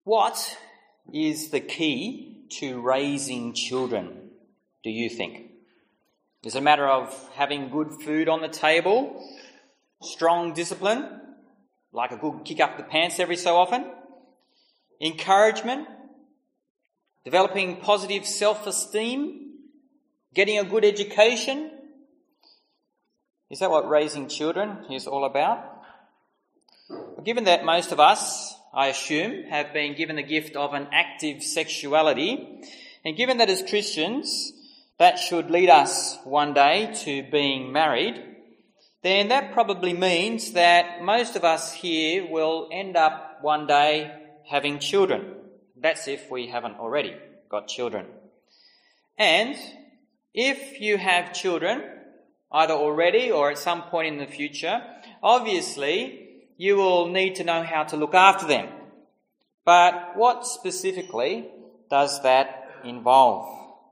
What is the key to raising children, do you think? Is it a matter of having good food on the table, strong discipline, like a good kick up the pants every so often, encouragement, developing positive self-esteem, getting a good education? Is that what raising children is all about? Given that most of us, I assume, have been given the gift of an active sexuality, and given that as Christians that should lead us one day to being married, then that probably means that most of us here will end up one day having children. That's if we haven't already got children. And if you have children, either already or at some point in the future, obviously you will need to know how to look after them. But what specifically does that involve?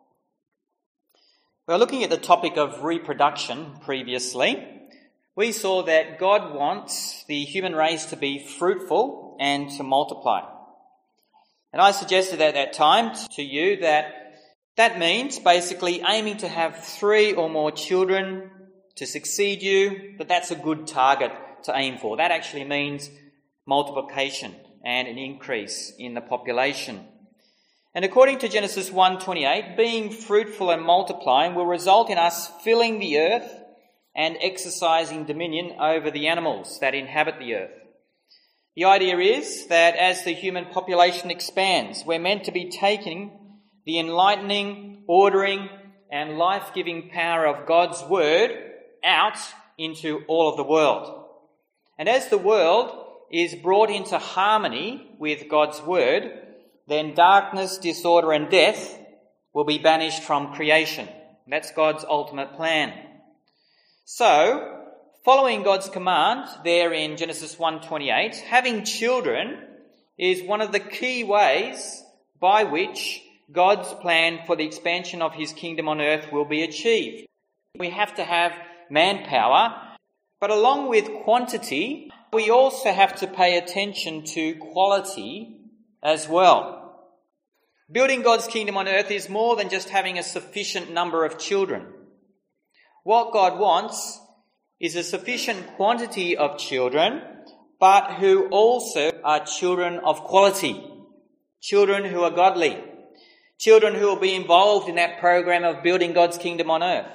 Well, looking at the topic of reproduction previously, we saw that God wants the human race to be fruitful and to multiply. And I suggested at that time to you that means basically aiming to have 3 or more children to succeed you, that's a good target to aim for. That actually means multiplication and an increase in the population. And according to Genesis 1:28, being fruitful and multiplying will result in us filling the earth and exercising dominion over the animals that inhabit the earth. The idea is that as the human population expands, we're meant to be taking the enlightening, ordering, and life-giving power of God's word out into all of the world. And as the world is brought into harmony with God's word, then darkness, disorder, and death will be banished from creation. That's God's ultimate plan. So, following God's command there in Genesis 1:28, having children is one of the key ways by which God's plan for the expansion of his kingdom on earth will be achieved. We have to have manpower, but along with quantity, we also have to pay attention to quality as well. Building God's kingdom on earth is more than just having a sufficient number of children. What God wants is a sufficient quantity of children, but who also are children of quality, children who are godly, children who will be involved in that program of building God's kingdom on earth.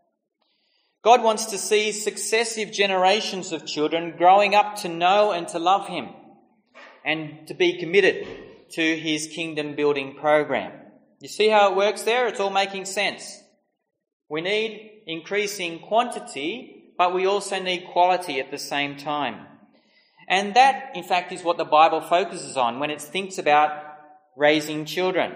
God wants to see successive generations of children growing up to know and to love him and to be committed to his kingdom building program. You see how it works there? It's all making sense. We need increasing quantity, but we also need quality at the same time. And that, in fact, is what the Bible focuses on when it thinks about raising children.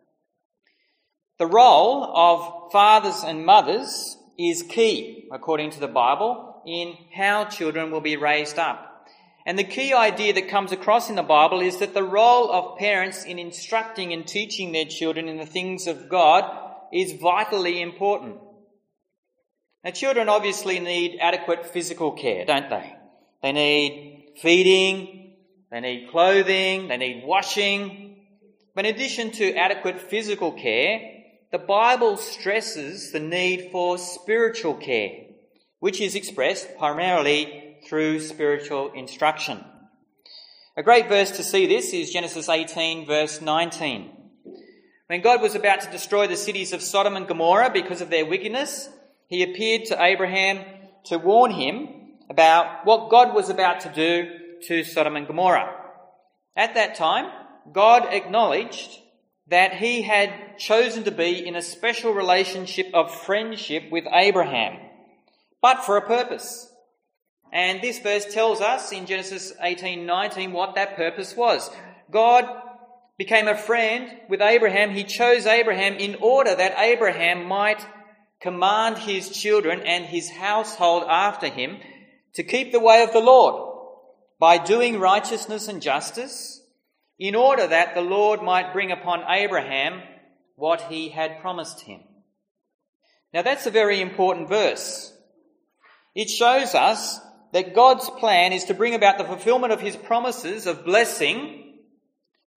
The role of fathers and mothers is key, according to the Bible, in how children will be raised up. And the key idea that comes across in the Bible is that the role of parents in instructing and teaching their children in the things of God is vitally important. Now, children obviously need adequate physical care, don't they? They need feeding, they need clothing, they need washing. But in addition to adequate physical care, the Bible stresses the need for spiritual care, which is expressed primarily through spiritual instruction. A great verse to see this is Genesis 18, verse 19. When God was about to destroy the cities of Sodom and Gomorrah because of their wickedness, he appeared to Abraham to warn him about what God was about to do to Sodom and Gomorrah. At that time, God acknowledged that he had chosen to be in a special relationship of friendship with Abraham, but for a purpose. And this verse tells us in Genesis 18:19 what that purpose was. God became a friend with Abraham. He chose Abraham in order that Abraham might command his children and his household after him to keep the way of the Lord by doing righteousness and justice, in order that the Lord might bring upon Abraham what he had promised him. Now that's a very important verse. It shows us that God's plan is to bring about the fulfillment of his promises of blessing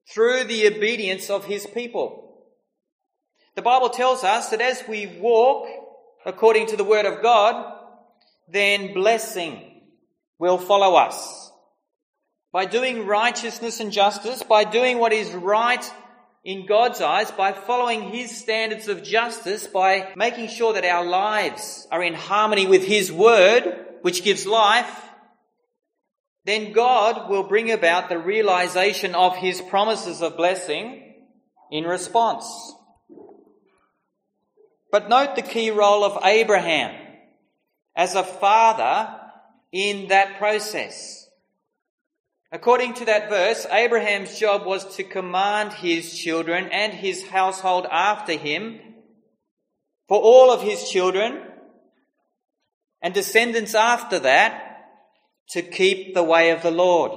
through the obedience of his people. The Bible tells us that as we walk according to the word of God, then blessing will follow us. By doing righteousness and justice, by doing what is right in God's eyes, by following his standards of justice, by making sure that our lives are in harmony with his word, which gives life, then God will bring about the realization of his promises of blessing in response. But note the key role of Abraham as a father in that process. According to that verse, Abraham's job was to command his children and his household after him, for all of his children and descendants after that, to keep the way of the Lord.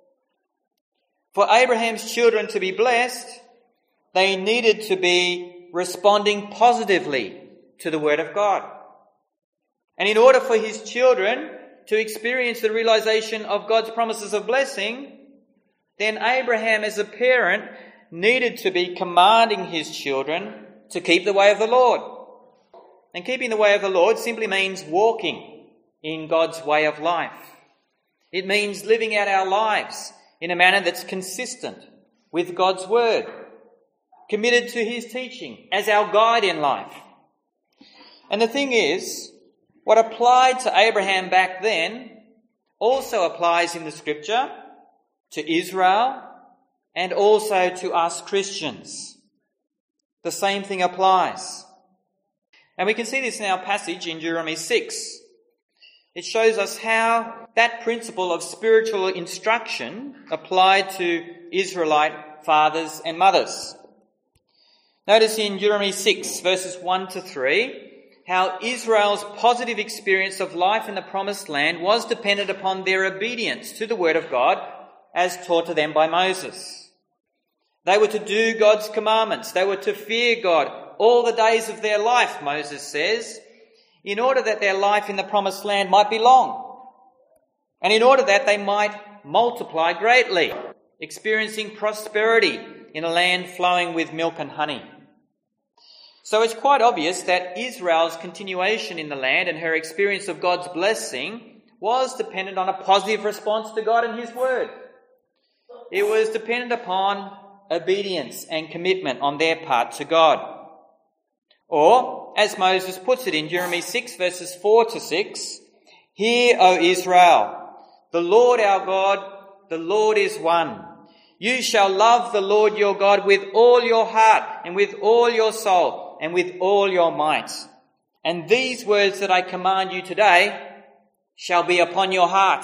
For Abraham's children to be blessed, they needed to be responding positively to the word of God. And in order for his children to experience the realization of God's promises of blessing, then Abraham as a parent needed to be commanding his children to keep the way of the Lord. And keeping the way of the Lord simply means walking in God's way of life. It means living out our lives in a manner that's consistent with God's word, committed to his teaching as our guide in life. And the thing is, what applied to Abraham back then also applies in the scripture to Israel and also to us Christians. The same thing applies. And we can see this in our passage in Deuteronomy 6. It shows us how that principle of spiritual instruction applied to Israelite fathers and mothers. Notice in Deuteronomy 6 verses 1 to 3 how Israel's positive experience of life in the promised land was dependent upon their obedience to the word of God as taught to them by Moses. They were to do God's commandments. They were to fear God all the days of their life, Moses says, in order that their life in the promised land might be long, and in order that they might multiply greatly, experiencing prosperity in a land flowing with milk and honey. So it's quite obvious that Israel's continuation in the land and her experience of God's blessing was dependent on a positive response to God and his word. It was dependent upon obedience and commitment on their part to God. Or, as Moses puts it in Deuteronomy 6 verses 4 to 6, "Hear, O Israel, the Lord our God, the Lord is one. You shall love the Lord your God with all your heart and with all your soul and with all your might. And these words that I command you today shall be upon your heart."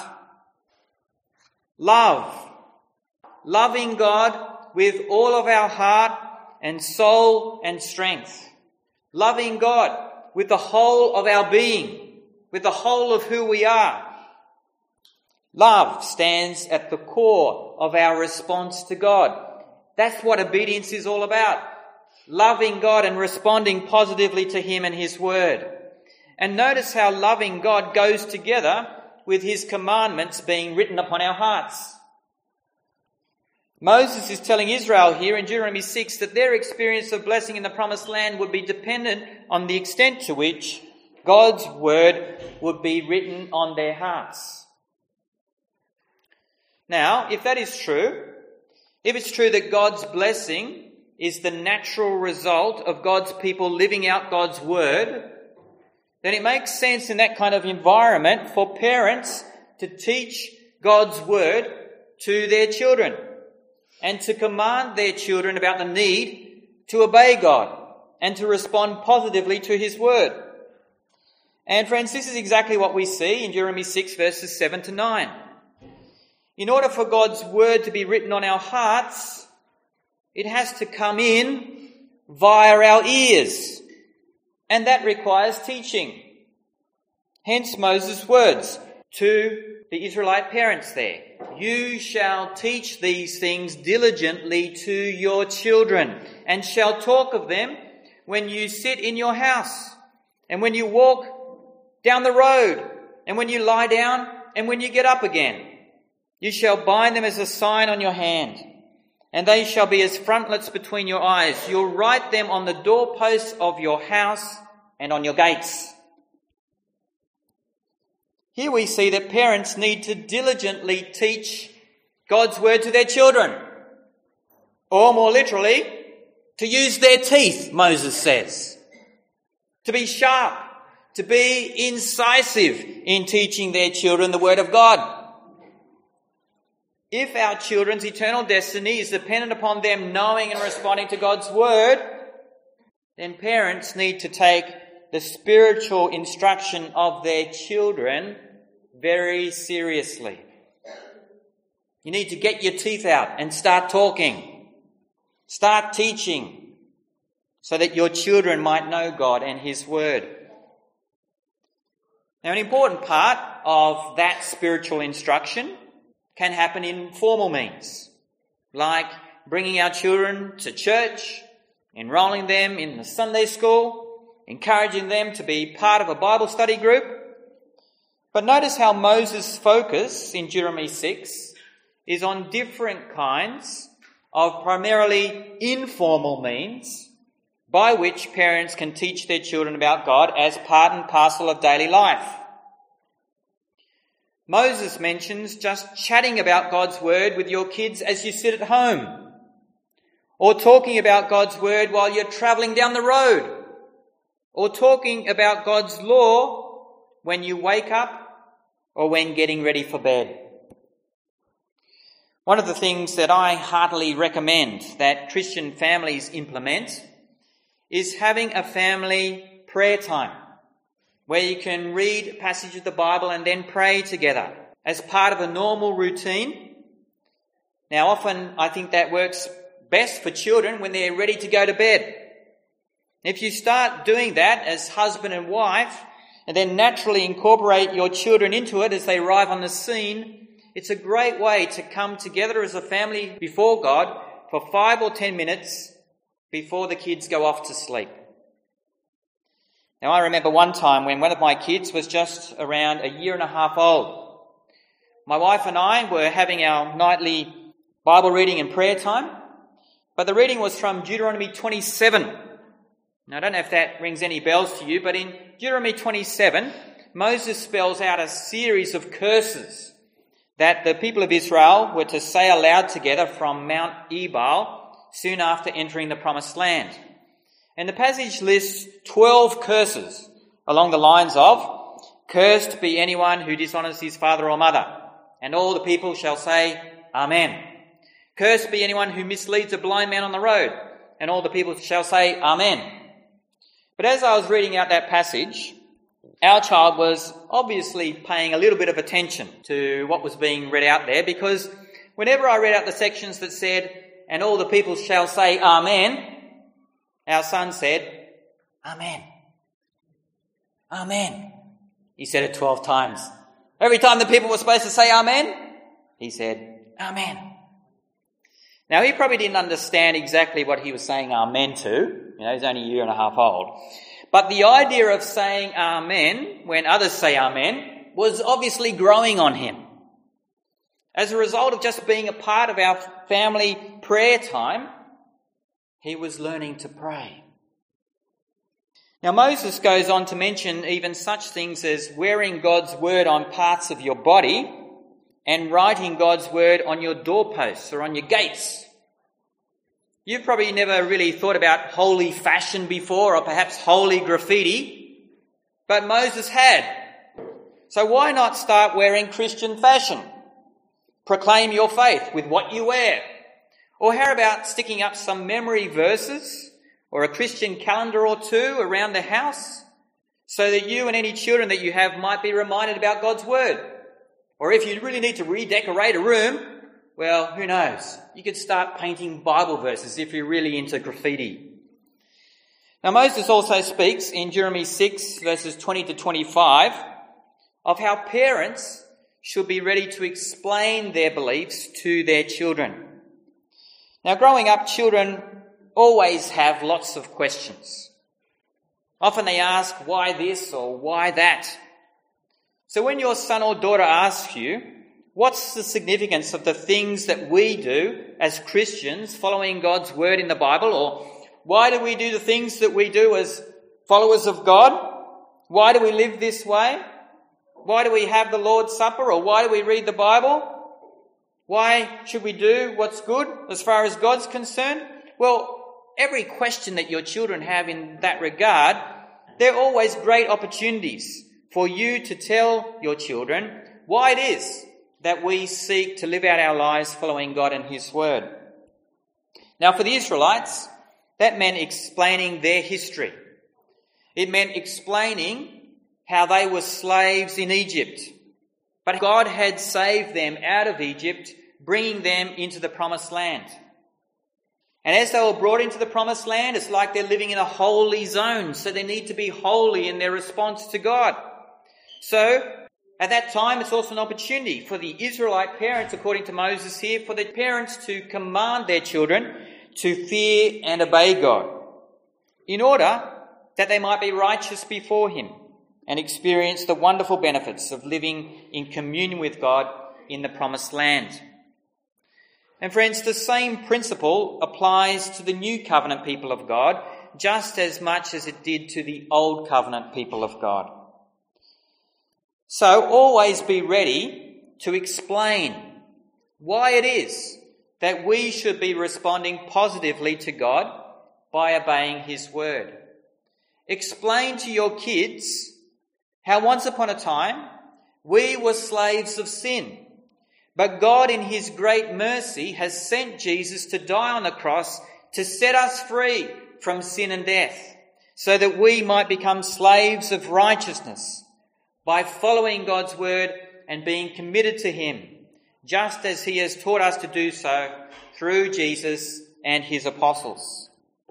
Loving God with all of our heart and soul and strength. Loving God with the whole of our being, with the whole of who we are. Love stands at the core of our response to God. That's what obedience is all about. Loving God and responding positively to him and his word. And notice how loving God goes together with his commandments being written upon our hearts. Moses is telling Israel here in Deuteronomy 6 that their experience of blessing in the promised land would be dependent on the extent to which God's word would be written on their hearts. Now, if that is true, if it's true that God's blessing is the natural result of God's people living out God's word, then it makes sense in that kind of environment for parents to teach God's word to their children and to command their children about the need to obey God and to respond positively to his word. And friends, this is exactly what we see in Deuteronomy 6 verses 7 to 9. In order for God's word to be written on our hearts, it has to come in via our ears, and that requires teaching. Hence Moses' words to the Israelite parents there. "You shall teach these things diligently to your children, and shall talk of them when you sit in your house, and when you walk down the road, and when you lie down, and when you get up again. You shall bind them as a sign on your hand, and they shall be as frontlets between your eyes. You'll write them on the doorposts of your house and on your gates. Here we see that parents need to diligently teach God's word to their children. Or more literally, to use their teeth, Moses says. To be sharp, to be incisive in teaching their children the word of God. If our children's eternal destiny is dependent upon them knowing and responding to God's word, then parents need to take the spiritual instruction of their children very seriously. You need to get your teeth out and start talking. Start teaching so that your children might know God and His word. Now, an important part of that spiritual instruction can happen in formal means, like bringing our children to church, enrolling them in the Sunday school, encouraging them to be part of a Bible study group. But notice how Moses' focus in Deuteronomy 6 is on different kinds of primarily informal means by which parents can teach their children about God as part and parcel of daily life. Moses mentions just chatting about God's word with your kids as you sit at home, or talking about God's word while you're travelling down the road, or talking about God's law when you wake up or when getting ready for bed. One of the things that I heartily recommend that Christian families implement is having a family prayer time, where you can read a passage of the Bible and then pray together as part of a normal routine. Now, often I think that works best for children when they're ready to go to bed. If you start doing that as husband and wife, and then naturally incorporate your children into it as they arrive on the scene, it's a great way to come together as a family before God for 5 or 10 minutes before the kids go off to sleep. Now, I remember one time when one of my kids was just around 1.5 years old. My wife and I were having our nightly Bible reading and prayer time, but the reading was from Deuteronomy 27. Now, I don't know if that rings any bells to you, but in Deuteronomy 27, Moses spells out a series of curses that the people of Israel were to say aloud together from Mount Ebal soon after entering the Promised Land. And the passage lists 12 curses along the lines of, "Cursed be anyone who dishonours his father or mother," and all the people shall say, "Amen." "Cursed be anyone who misleads a blind man on the road," and all the people shall say, "Amen." But as I was reading out that passage, our child was obviously paying a little bit of attention to what was being read out there, because whenever I read out the sections that said, "and all the people shall say Amen," our son said, "Amen. Amen." He said it 12 times. Every time the people were supposed to say Amen, he said, "Amen." Now, he probably didn't understand exactly what he was saying Amen to. He's only 1.5 years old. But the idea of saying Amen when others say Amen was obviously growing on him. As a result of just being a part of our family prayer time, he was learning to pray. Now, Moses goes on to mention even such things as wearing God's word on parts of your body and writing God's word on your doorposts or on your gates. You've probably never really thought about holy fashion before, or perhaps holy graffiti, but Moses had. So why not start wearing Christian fashion? Proclaim your faith with what you wear. Or how about sticking up some memory verses or a Christian calendar or two around the house so that you and any children that you have might be reminded about God's word? Or if you really need to redecorate a room, well, who knows? You could start painting Bible verses if you're really into graffiti. Now, Moses also speaks in Deuteronomy 6, verses 20 to 25, of how parents should be ready to explain their beliefs to their children. Now, growing up, children always have lots of questions. Often they ask, why this or why that? So when your son or daughter asks you, What's the significance of the things that we do as Christians following God's word in the Bible? Or why do we do the things that we do as followers of God? Why do we live this way? Why do we have the Lord's Supper? Or why do we read the Bible? Why should we do what's good as far as God's concerned? Well, every question that your children have in that regard, they're always great opportunities for you to tell your children why it is that we seek to live out our lives following God and His Word. Now, for the Israelites, that meant explaining their history. It meant explaining how they were slaves in Egypt. But God had saved them out of Egypt, bringing them into the Promised Land. And as they were brought into the Promised Land, it's like they're living in a holy zone, so they need to be holy in their response to God. So, at that time, it's also an opportunity for the Israelite parents, according to Moses here, for the parents to command their children to fear and obey God, in order that they might be righteous before Him and experience the wonderful benefits of living in communion with God in the Promised Land. And friends, the same principle applies to the New Covenant people of God just as much as it did to the Old Covenant people of God. So always be ready to explain why it is that we should be responding positively to God by obeying His word. Explain to your kids how once upon a time we were slaves of sin, but God in His great mercy has sent Jesus to die on the cross to set us free from sin and death, so that we might become slaves of righteousness by following God's word and being committed to Him, just as He has taught us to do so through Jesus and His apostles.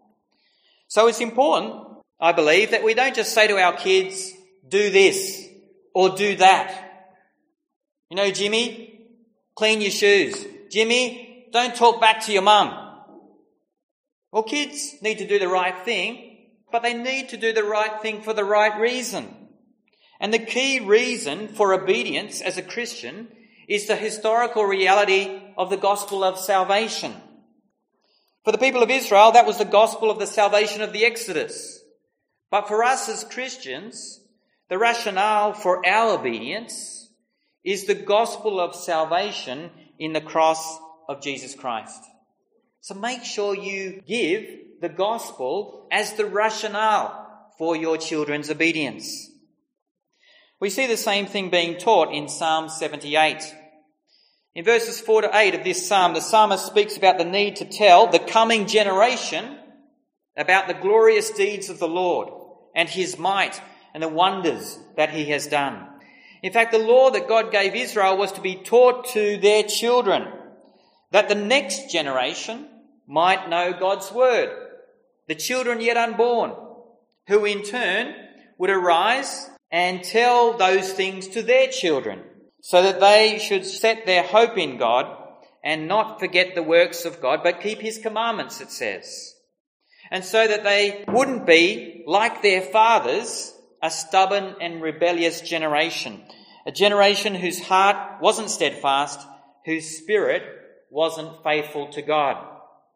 So it's important, I believe, that we don't just say to our kids, do this or do that. You know, Jimmy, clean your shoes. Jimmy, don't talk back to your mum. Well, kids need to do the right thing, but they need to do the right thing for the right reason. And the key reason for obedience as a Christian is the historical reality of the gospel of salvation. For the people of Israel, that was the gospel of the salvation of the Exodus. But for us as Christians, the rationale for our obedience is the gospel of salvation in the cross of Jesus Christ. So make sure you give the gospel as the rationale for your children's obedience. We see the same thing being taught in Psalm 78. In verses 4 to 8 of this psalm, the psalmist speaks about the need to tell the coming generation about the glorious deeds of the Lord and His might and the wonders that He has done. In fact, the law that God gave Israel was to be taught to their children, that the next generation might know God's word, the children yet unborn, who in turn would arise and tell those things to their children, so that they should set their hope in God and not forget the works of God, but keep His commandments, it says. And so that they wouldn't be, like their fathers, a stubborn and rebellious generation, a generation whose heart wasn't steadfast, whose spirit wasn't faithful to God.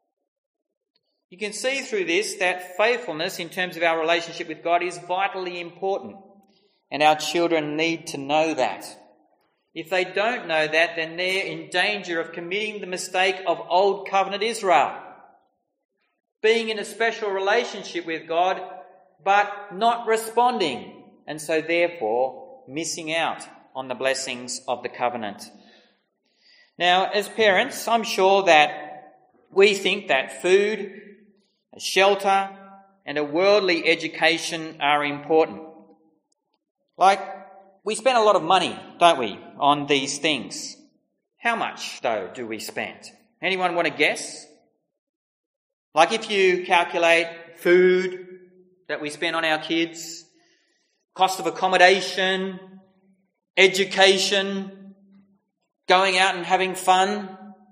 You can see through this that faithfulness in terms of our relationship with God is vitally important, and our children need to know that. If they don't know that, then they're in danger of committing the mistake of Old Covenant Israel, being in a special relationship with God, but not responding, and so therefore missing out on the blessings of the covenant. Now, as parents, I'm sure that we think that food, a shelter, and a worldly education are important. Like, we spend a lot of money, don't we, on these things. How much, though, do we spend? Anyone want to guess? Like, if you calculate food that we spend on our kids, cost of accommodation, education, going out and having fun,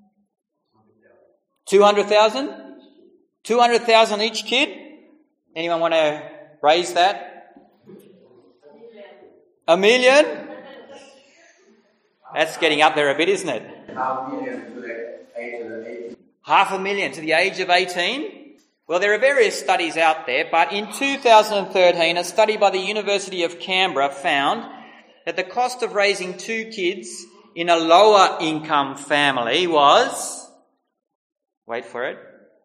200,000? 200,000 each kid? Anyone want to raise that? $1 million? That's getting up there a bit, isn't it? 500,000 to the age of 18. 500,000 to the age of 18? Well, there are various studies out there, but in 2013, a study by the University of Canberra found that the cost of raising 2 kids in a lower income family was, wait for it,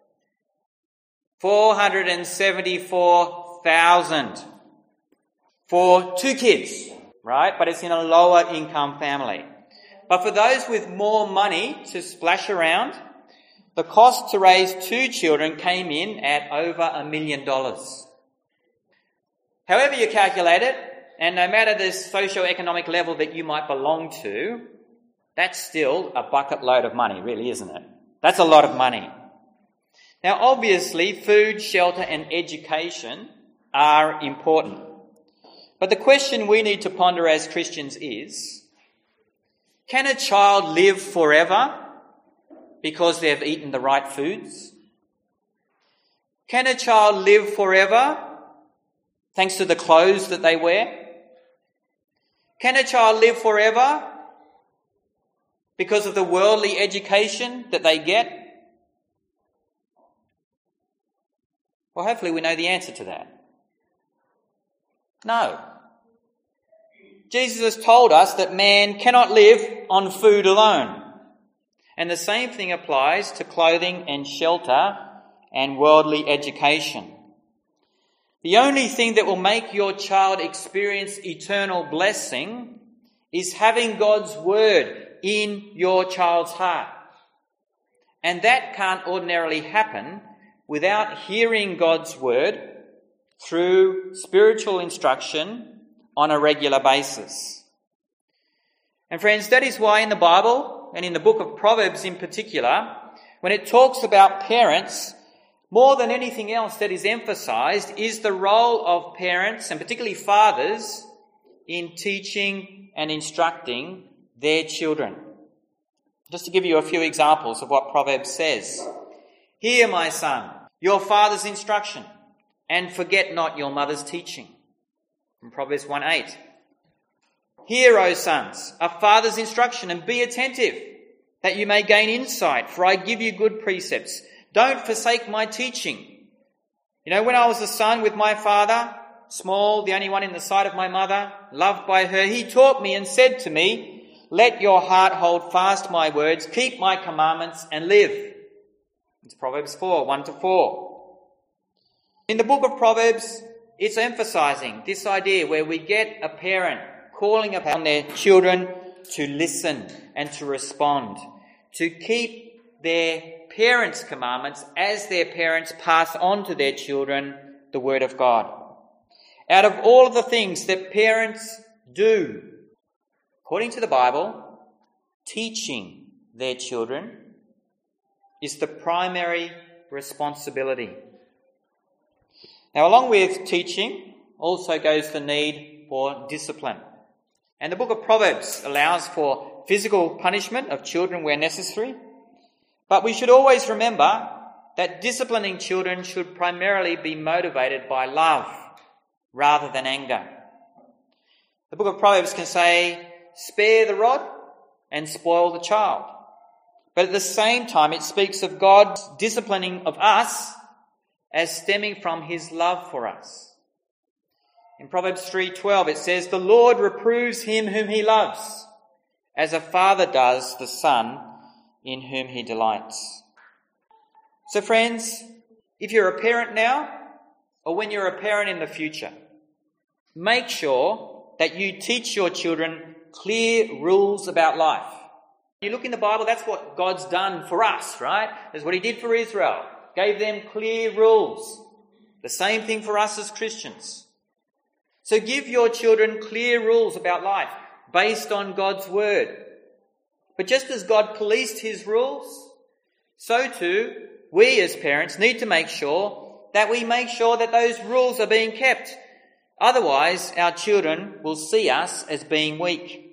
$474,000 for 2 kids, right? But it's in a lower income family. But for those with more money to splash around, the cost to raise 2 children came in at over $1 million. However you calculate it, and no matter the socio-economic level that you might belong to, that's still a bucket load of money, really, isn't it? That's a lot of money. Now, obviously, food, shelter and education are important. But the question we need to ponder as Christians is, can a child live forever because they've eaten the right foods? Can a child live forever thanks to the clothes that they wear? Can a child live forever because of the worldly education that they get? Well, hopefully we know the answer to that. No. Jesus has told us that man cannot live on food alone. And the same thing applies to clothing and shelter and worldly education. The only thing that will make your child experience eternal blessing is having God's word in your child's heart. And that can't ordinarily happen without hearing God's word through spiritual instruction on a regular basis. And friends, that is why in the Bible, and in the book of Proverbs in particular, when it talks about parents, more than anything else that is emphasised is the role of parents, and particularly fathers, in teaching and instructing their children. Just to give you a few examples of what Proverbs says. Hear, my son, your father's instruction, and forget not your mother's teaching. From Proverbs 1:8. Hear, O sons, a father's instruction, and be attentive, that you may gain insight, for I give you good precepts. Don't forsake my teaching. You know, when I was a son with my father, small, the only one in the sight of my mother, loved by her, he taught me and said to me, let your heart hold fast my words, keep my commandments and live. It's Proverbs 4:1-4. In the book of Proverbs, it's emphasising this idea where we get a parent calling upon their children to listen and to respond, to keep their parents' commandments as their parents pass on to their children the word of God. Out of all of the things that parents do, according to the Bible, teaching their children is the primary responsibility. Now, along with teaching also goes the need for discipline. And the book of Proverbs allows for physical punishment of children where necessary. But we should always remember that disciplining children should primarily be motivated by love rather than anger. The book of Proverbs can say, spare the rod and spoil the child. But at the same time, it speaks of God's disciplining of us as stemming from his love for us. In Proverbs 3:12, it says, the Lord reproves him whom he loves, as a father does the son in whom he delights. So friends, if you're a parent now, or when you're a parent in the future, make sure that you teach your children clear rules about life. You look in the Bible, that's what God's done for us, right? That's what he did for Israel. Gave them clear rules. The same thing for us as Christians. So give your children clear rules about life based on God's word. But just as God policed his rules, so too we as parents need to make sure that those rules are being kept. Otherwise, our children will see us as being weak.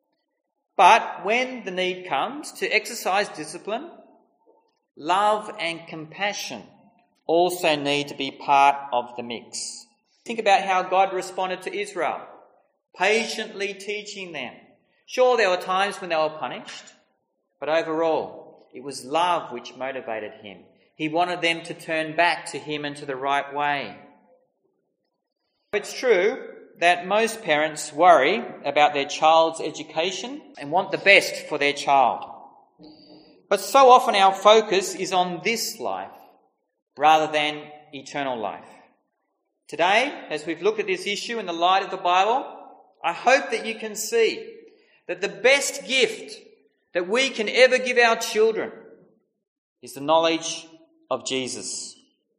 But when the need comes to exercise discipline, love and compassion also need to be part of the mix. Think about how God responded to Israel, patiently teaching them, Sure, there were times when they were punished, but overall, it was love which motivated him. He wanted them to turn back to him and to the right way. It's true that most parents worry about their child's education and want the best for their child. But so often our focus is on this life rather than eternal life. Today, as we've looked at this issue in the light of the Bible, I hope that you can see that the best gift that we can ever give our children is the knowledge of Jesus.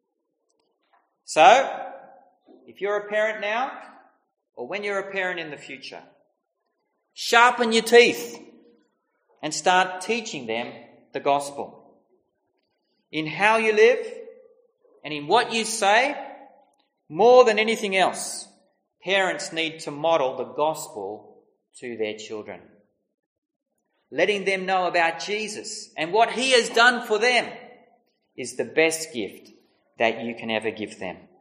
So, if you're a parent now, or when you're a parent in the future, sharpen your teeth and start teaching them the gospel. In how you live and in what you say, more than anything else, parents need to model the gospel to their children. Letting them know about Jesus and what he has done for them is the best gift that you can ever give them.